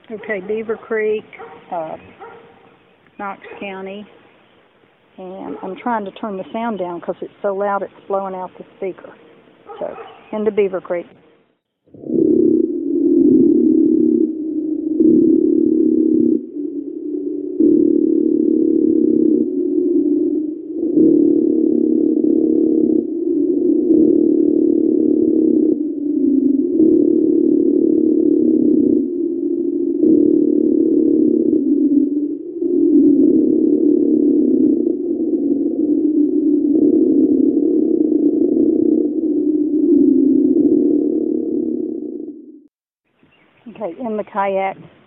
Okay, Beaver Creek, Knox County, and I'm trying to turn the sound down because it's so loud it's blowing out the speaker. So, into Beaver Creek. Okay, in the kayak,